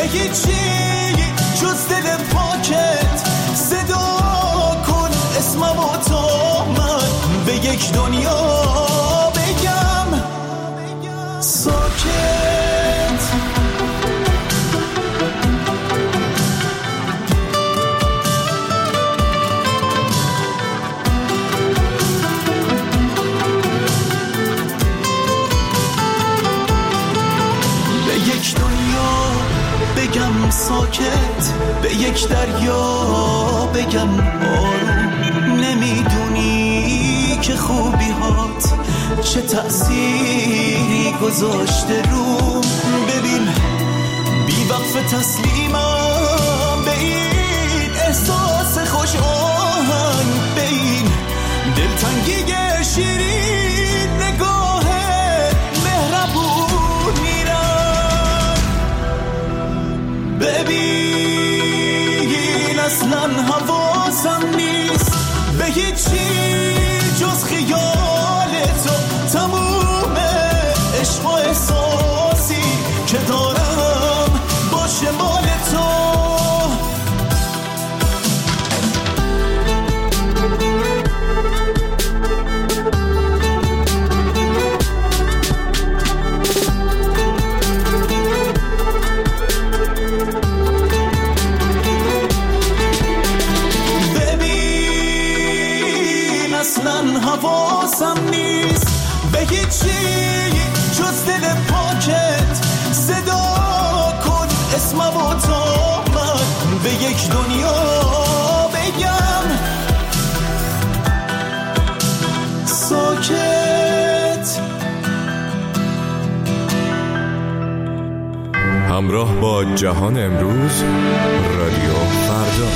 هیچی جز دل پاکت صدا کن اسمم و تا من به یک دنیا بگم ساکت. بگم ساکت، به یک دریا بگم آروم. نمیدونی که خوبی هات چه تأثیری گذاشته روم. ببین بی وقف تسلیمم به این احساس خوش آهنگ، به این دلتنگی شیرین نگاه مهربون میرم. ببین اصلا حواسم نیست به هیچی جز خیال تو. تموم عشق و احساسی که دارم باشه مال تو. حواسم نیست به هیچی جز دل پاکت صدا کن اسمم و تا من به یک دنیا بگم ساکت. همراه با جهان امروز، رادیو فردا.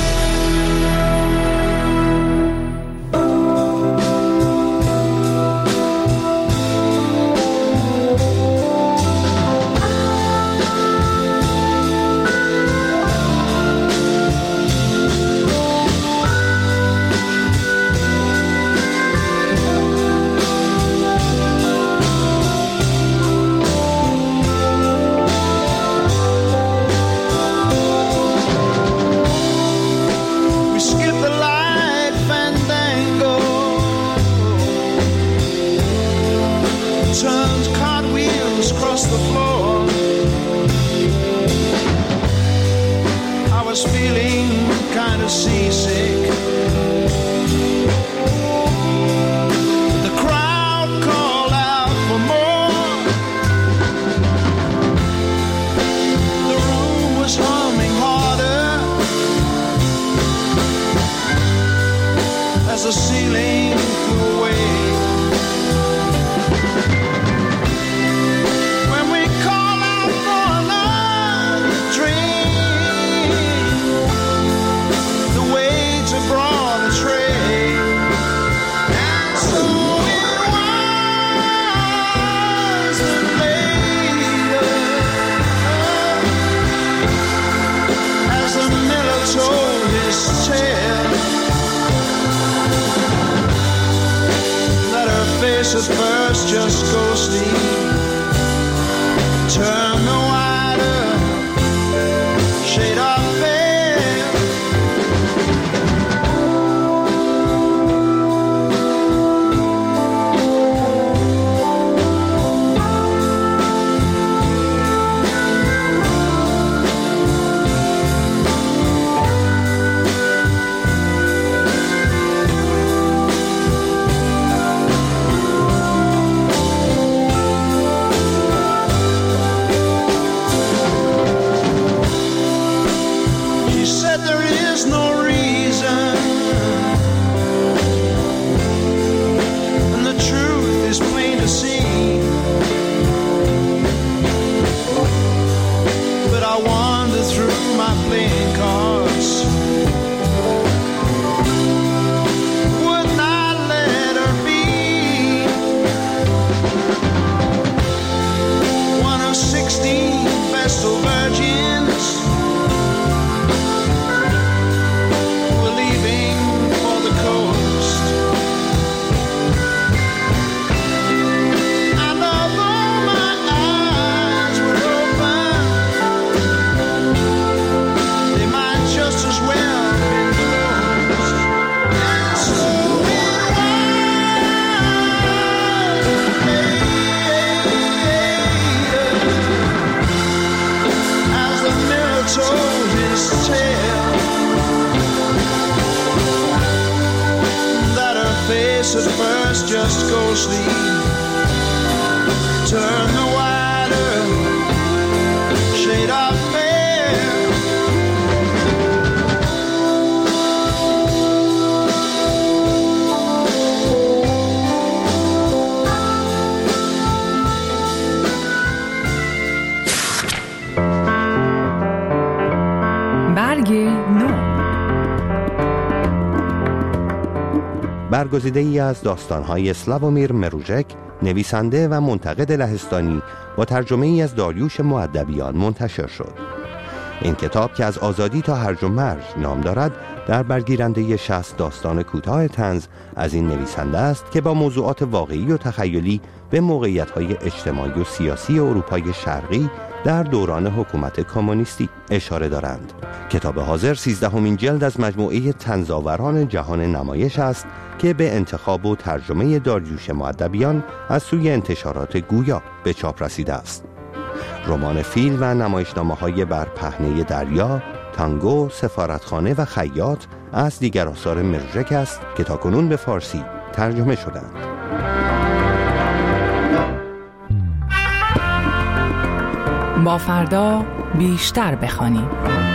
At first just go sleep, turn the wider shade of veil. face at first just ghostly. Turn the wider shade of pale. برگ نو. برگزیده ای از داستان‌های سلاوومیر مروژک، نویسنده و منتقد لهستانی، با ترجمه ای از داریوش مؤدبیان منتشر شد. این کتاب که از آزادی تا هرج و مرج نام دارد، در برگیرنده 60 داستان کوتاه طنز از این نویسنده است که با موضوعات واقعی و تخیلی به موقعیت‌های اجتماعی و سیاسی اروپای شرقی در دوران حکومت کمونیستی اشاره دارند. کتاب حاضر 13مین جلد از مجموعه طنزآوران جهان نمایش است که به انتخاب و ترجمه داریوش مؤدبیان از سوی انتشارات گویا به چاپ رسیده است. رمان فیل و نمایشنامه‌های بر پهنه دریا، تانگو، سفارتخانه و خیاط از دیگر آثار مروژک است که تاکنون به فارسی ترجمه شدند. با فردا بیشتر بخوانیم.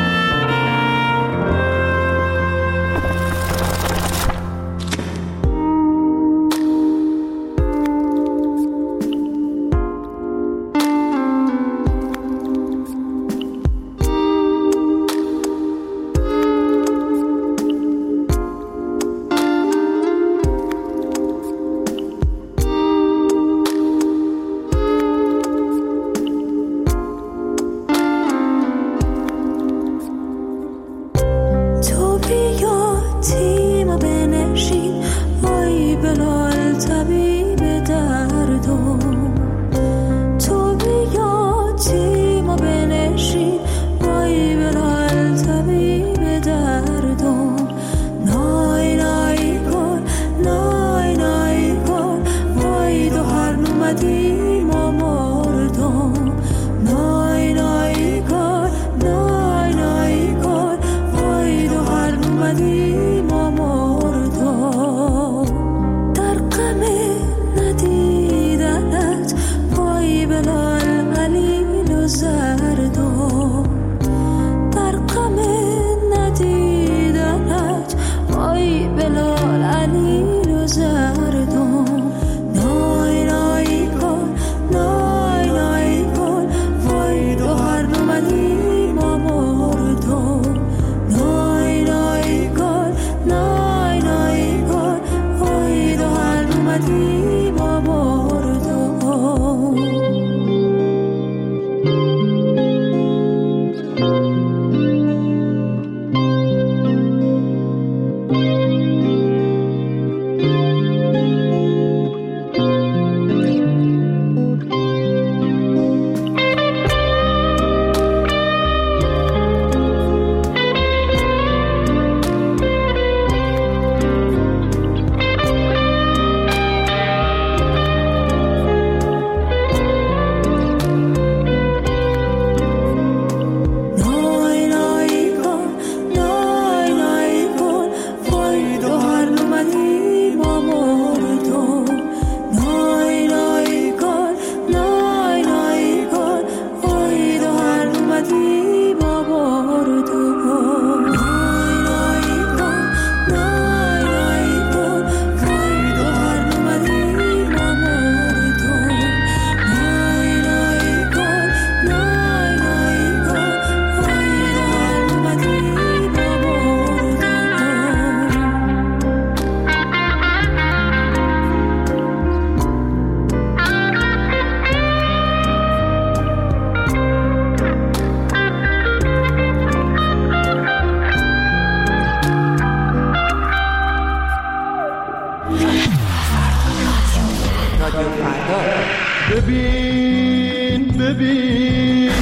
ببین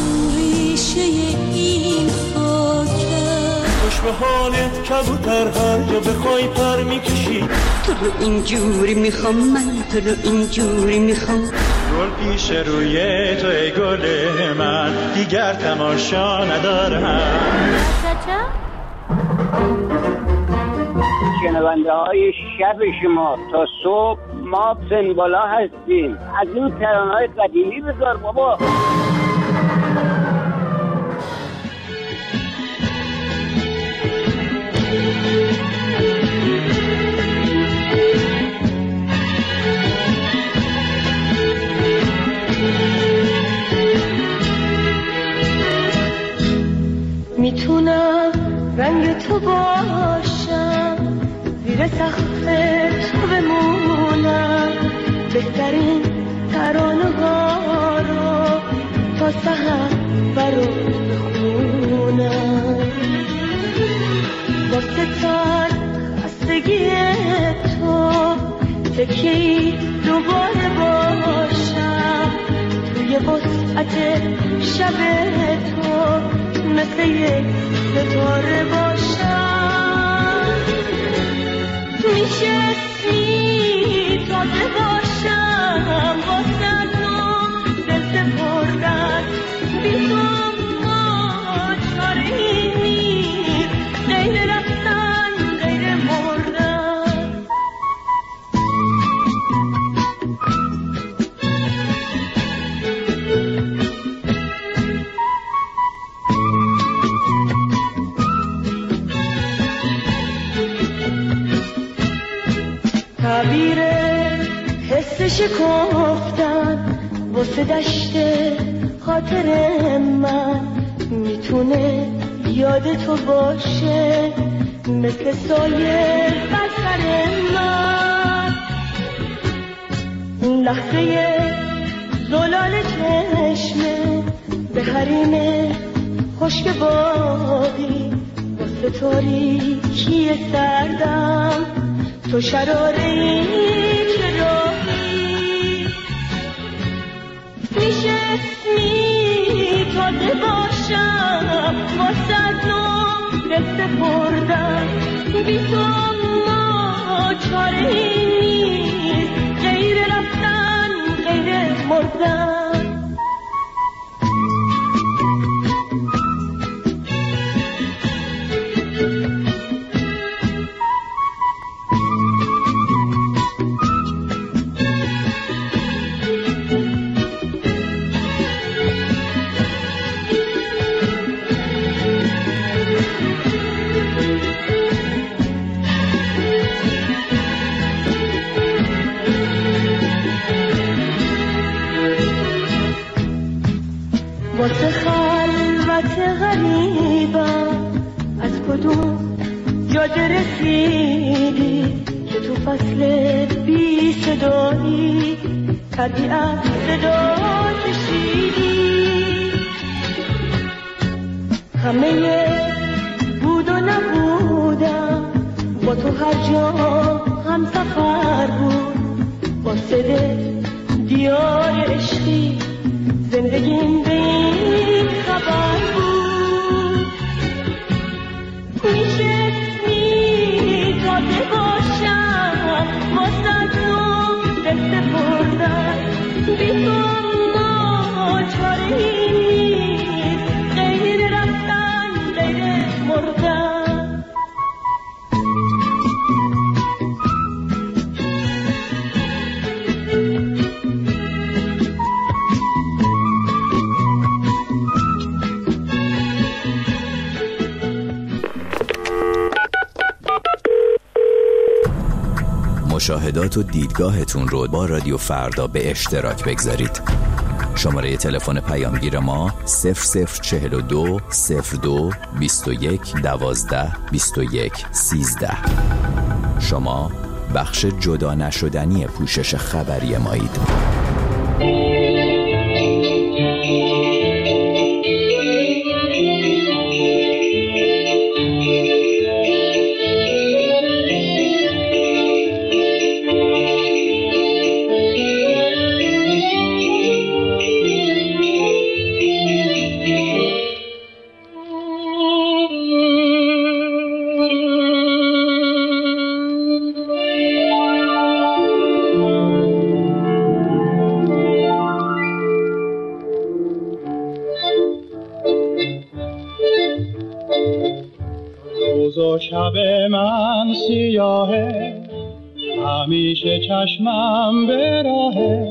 ریشه این خاکه خوش به حالت کبوتر هر جا بخوای پر میکشی تو رو اینجوری میخوام من تو رو اینجوری میخوام گل پیش روی تو ای گل من دیگر تماشا ندارم شنونده های شب شما. تا صبح ما سنبالا هستیم. از این ترانه‌های قدیمی بذار بابا. میتونم رنگ تو باشم، زیر سقف تو بمونم، بهترین ترانه ها رو تا سحر برات بخونم. واسه تن خستگی تو تکیه‌ای دوباره باشم، توی وسعت شب تو مثل یک ستاره باشم. میشه اسمی تازه باشم، واسه تو دل سپردن، بی تو ما چاره‌ای نیست، غیر رفتن غیر مردن. تعبیر حس شکفتن واسه دشت خاطر من میتونه یاد تو باشه، مثل سایه بر سر من. اون لحظه زلال چشمه به حریم خشک باقی، واسه تاریکی سردم تو شراره چه راهی. میشه اسمی تازه باشم، واسه تو دل سپردن، بی تو ما چاره‌ای نیست، غیر رفتن غیر مردن. واسه خلوت غریبم از کدوم جاده رسیدی که تو فصل بی صدایی طبیعت صدا کشیدی. همه بود و نبودم با تو هر جا هم سفر بود، واسه دیار عشقی زندگیم به این خبر بود. میشه اسمی تازه باشم، واسه تو دل سپردن، بی تو ما چاره‌ای نیست، غیر رفتن غیر مردن. مشاهدات و دیدگاهتون رو با رادیو فردا به اشتراک بگذارید. شماره تلفن پیامگیر ما 0042 02 21 12 21 13. شما بخش جدا نشدنی پوشش خبری مایید. همیشه چشمم به راه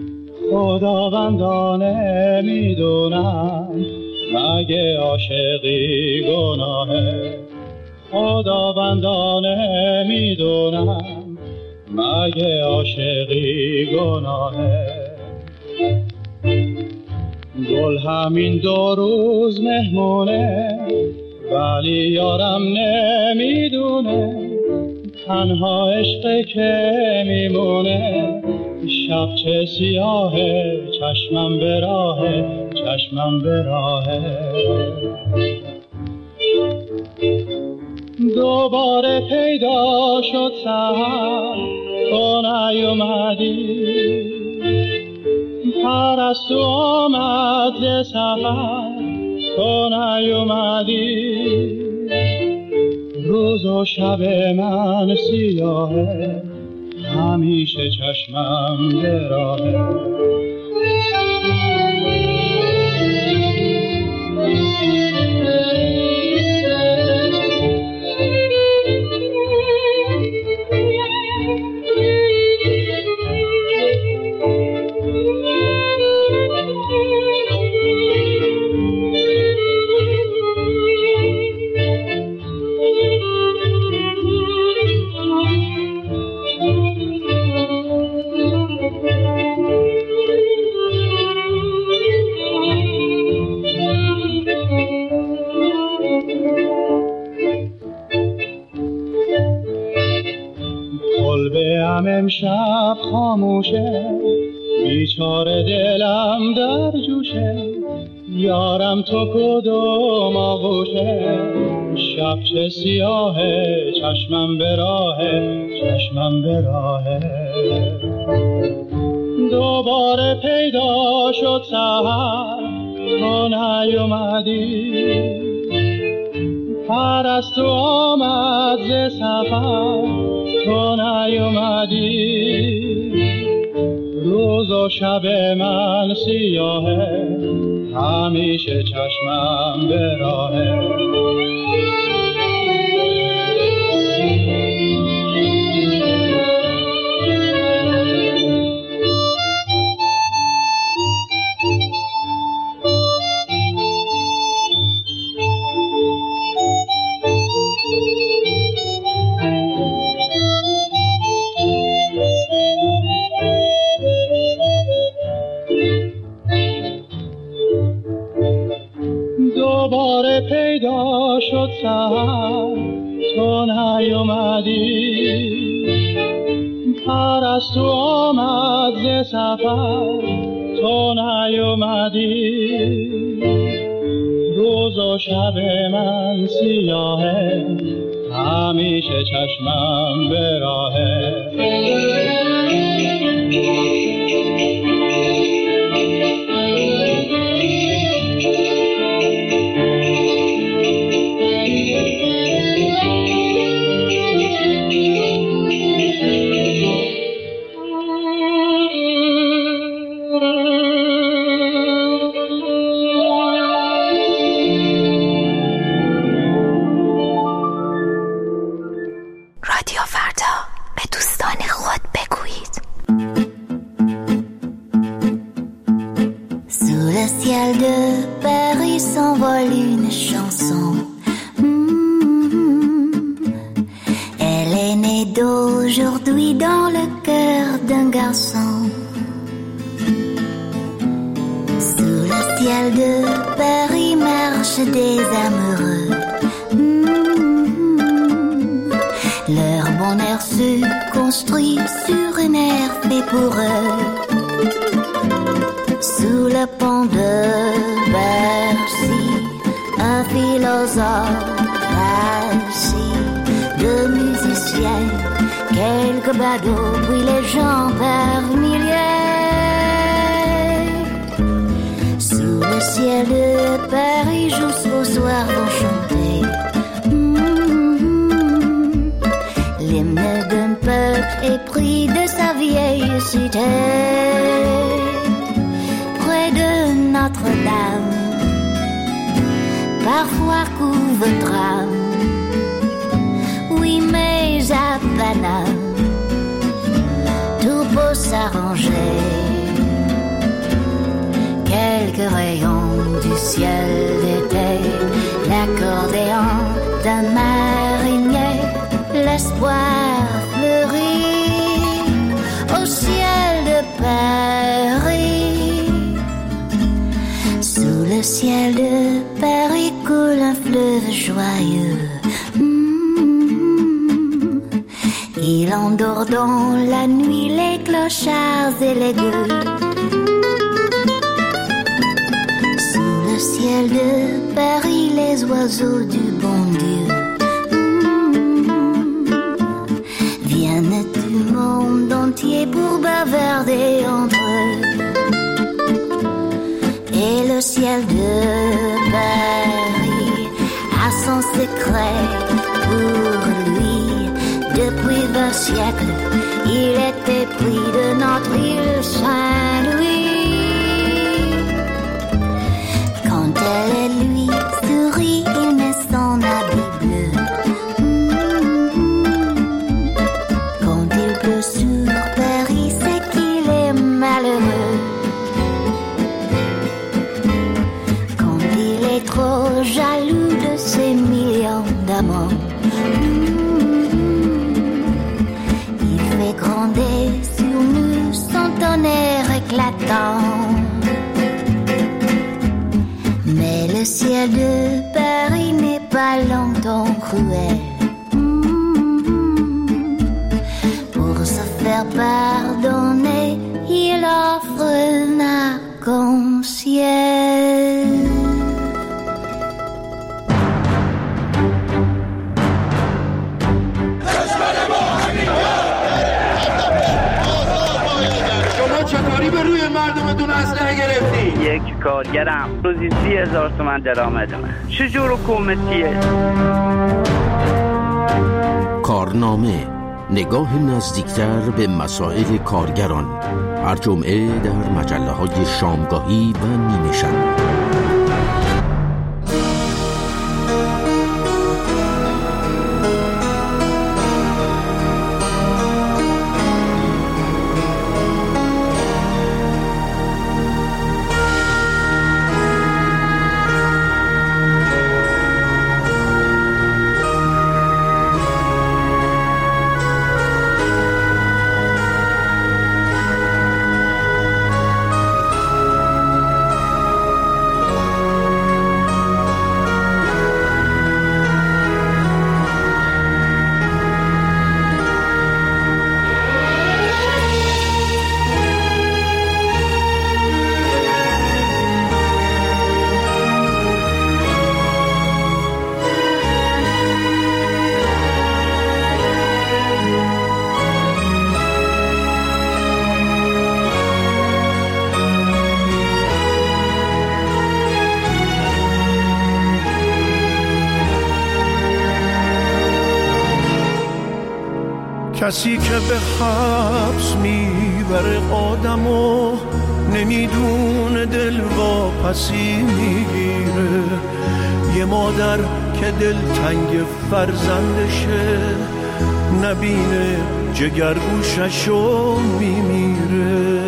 خداوندانه میدونم مگه عاشقی گناهه خداوندانه میدونم مگه عاشقی گناهه گل همین 2 روز مهمونه ولی یارم نمیدونه تنها عشق که میمونه شب چه سیاهه چشمم به راهه چشمم به راهه دوباره پیدا شد سحر تو نیومدی پرستو آمد ز سفر تو نیومدی روز و شب من سیاهه همیشه چشمم به راهه امشب خاموشه بیچاره دلم در جوشه یارم تو کدوم آغوشه شب چه سیاهه چشمم به راهه چشمم به راهه دوباره پیدا شد سحر تو نیومدی پرستو آمد ز سفر تو نیومدی روز و شب من سیاهه همیشه چشمم به راهه دوباره پیدا شد سحر تو نیومدی پرستو آمد ز سفر تو نیومدی روز و شب من سیاهه همیشه چشمم به راهه Parfois couvre drame, oui mais à Paname, arranger quelques rayons du ciel d'été, l'accordéon d'un marinier, l'espoir fleurit au ciel de Paris. Sous le ciel de Paris coule un fleuve joyeux. Il endort dans la nuit les clochards et les gueux. Sous le ciel de Paris, les oiseaux du bon Dieu viennent du monde entier pour bavarder entre eux. Et le ciel de Paris a son secret pour lui. Depuis 20 siècles, il était pris de notre île Saint-Louis. Quand elle et lui sourit, il met son habit bleu. Quand il pleut sur Paris, c'est qu'il est malheureux. Quand il est trop jaloux de ses millions d'amants, gronder sur nous son tonnerre éclatant. Mais le ciel de Paris n'est pas longtemps cruel. Pour se faire pardonner, il offre un arc-en-ciel. یک کارگرم روزی 30,000 تومان درآمدمه. چجور حکومتیه؟ کارنامه، نگاه نزدیکتر به مسائل کارگران، هر جمعه در مجله‌های شامگاهی و نیمه شب. کسی که به حبس میبره آدمو نمیدونه دل واپسی میگیره. یه مادر که دل تنگ فرزندشه نبینه جگرگوششو میمیره.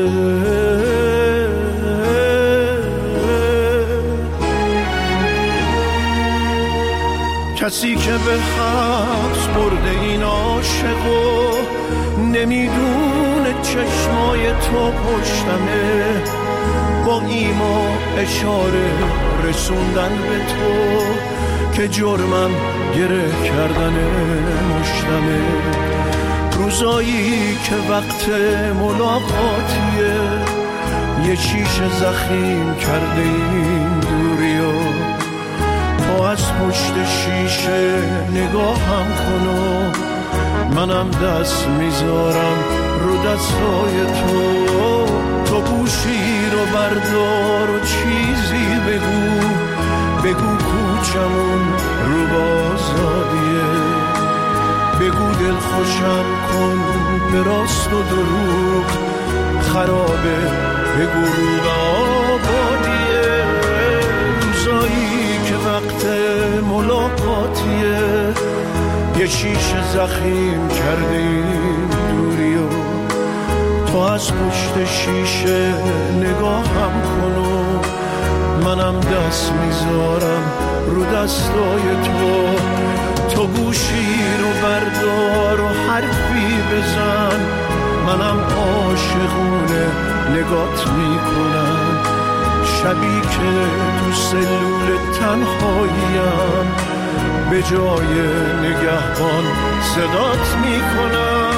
کسی که به حبس برده این عاشقو نمیدونه چشمای تو پشتمه، با ایما اشاره رسوندن به تو که جرمم گره کردن مشتمه. روزایی که وقت ملاقاتیه یه شیشه زخیم کرده این دوریو، تو از پشت شیشه نگاهم کن و منم دست میذارم رو دستای تو. تو گوشی رو بردار و چیزی بگو، بگو کوچمون رو بازادیه، بگو دل خوشم کن به راست و دروغ خرابه، بگو رو آبادیه. روزایی که وقت ملاقاتیه یه شیشه زخیم کرده این دوریو، تو از پشت شیشه نگاهم کن و منم دست میذارم رو دستای تو گوشی رو بردار و حرفی بزن، منم عاشقونه نگات میکنم، شبی که تو سلول تنهاییم به جای نگهبان صدات میکنم.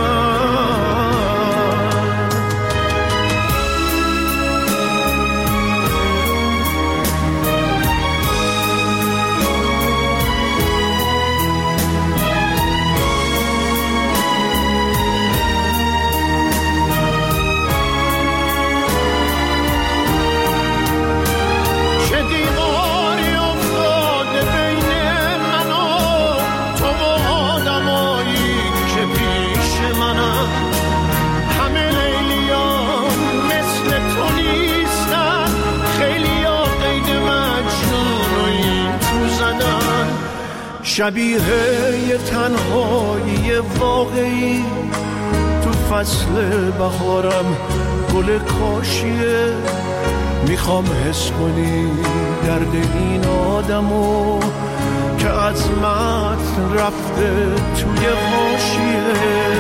شبیه یه تنهایی واقعی تو فصل بهارم گل کاشیه، میخوام حس کنی درد این آدمو که عظمت رفته توی حاشیه.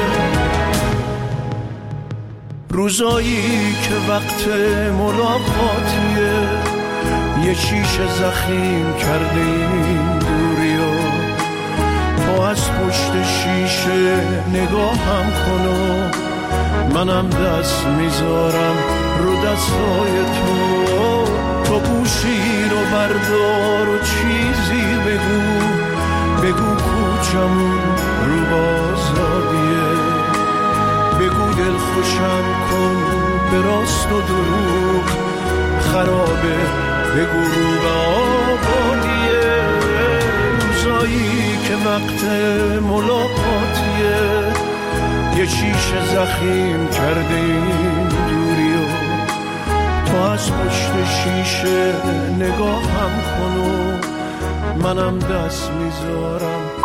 روزایی که وقت ملاقاتیه یه شیشه زخیم کرده این دوریو، تو از پشت شیشه نگاهم کن و منم دست میذارم رو دستای تو گوشی رو بردار و چیزی بگو کوچمون رو بازادیه، بگو دل خوشم کن به راست و دروغ خرابه، بگو رو به آبادیه. روزایی که وقت ملاقاتیه یه شیشه زخیم کرده این دوریو، تو از پشت شیشه نگاهم کن و منم دست میذارم